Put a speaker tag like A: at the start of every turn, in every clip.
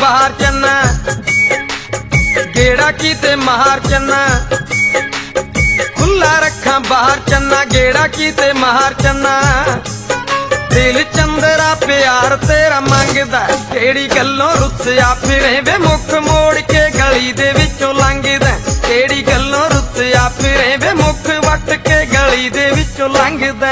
A: बाहर चन्ना गेड़ा कीते मार चन्ना खुला रखा बाहर चन्ना गेड़ा कीते मार चन्ना दिल चंदरा प्यार तेरा मंगदा केड़ी गल्लों रुस्या फिरे वे मुख मोड़ के गली दे विचों लंघदा केड़ी गल्लों रुस्या फिरे वे मुख वट के गली दे विचों लंघदा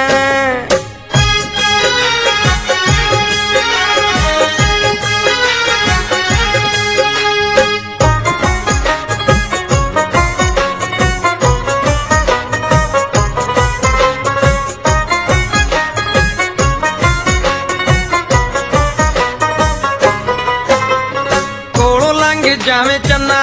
A: जावे चन्ना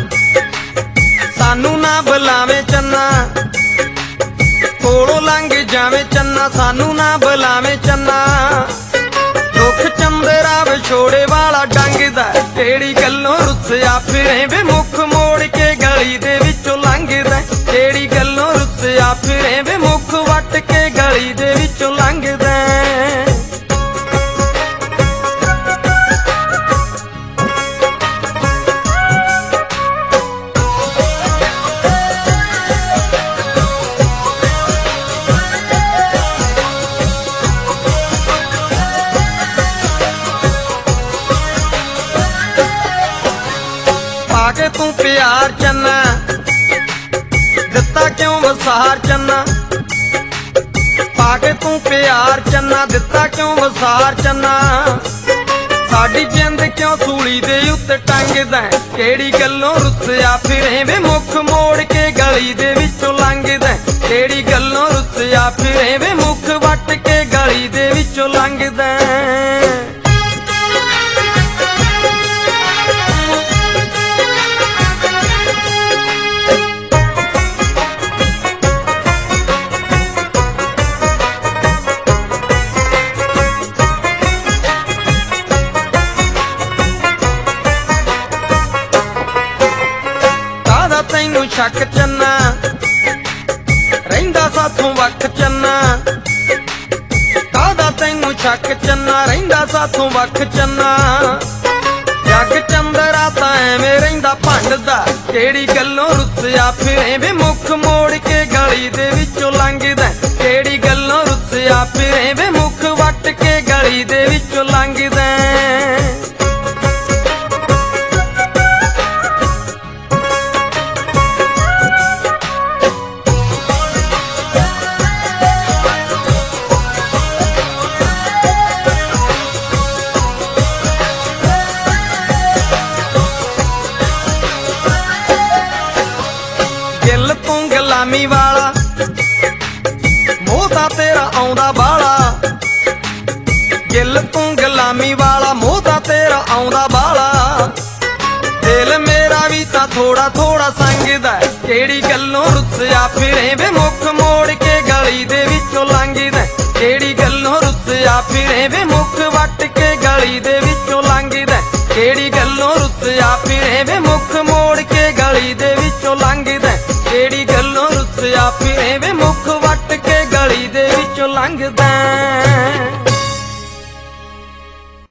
A: सानू ना बुलावे चन्ना कोलों लंघ जावे चन्ना सानू ना बुलावे चन्ना दुख चंदरा विछोड़े वाला डंगदा केड़ी गल्लों रुस्या फिरे वे मुख मोड़ के गली दे विचों लंघदा केड़ी गल्लों रुस्या फिरे वे मुख वट के गली दे विचों लंघदा पाके तू प्यार चन्ना दिता क्यों वसार चन्ना पाके तू प्यार चन्ना दिता क्यों वसार चन्ना साडी जिंद क्यों सूली दे उत्ते टंगदा केड़ी गल्लों रुस्या फिरे वे मुख मोड़ के गली दे विचों लंघदा केड़ी गल्लों रुस्या फिरे वे मुख वट के गली दे विचों लंघदा तैनू शक चन्ना रहिंदा साथों वख चन्ना कादा तैनू शक चन्ना रहिंदा साथों वख चन्ना जग चंदरा तां एवें रहिंदा भंडदा केड़ी गल्लों रुस्या फिरे वे मुख मोड़ के गली दे विचों लंघदा केड़ी गल्लों रुस्या फिरे वे मुख वट के गली दे विचों लंघदा दिल तू गुलामी वाला मोह तां तेरा आउंदा बाला दिल तू गुलामी वाला मोह तां तेरा आउंदा बाला दिल मेरा भी तां थोड़ा थोड़ा संगदा केड़ी गल्लों रुस्या फिरे वे मुख मोड़ के गली दे विचों लंघदा केड़ी गल्लों रुस्या फिरे वे मुख वट के गली दे विचों लंघदा केड़ी गल्लों रुस्या फिरे वे मुख मोड़ के गली दे विचों लंघदा केड़ी गल्लों रुस्या फिरे वे मुख वट के गली दे विचों लंघदा।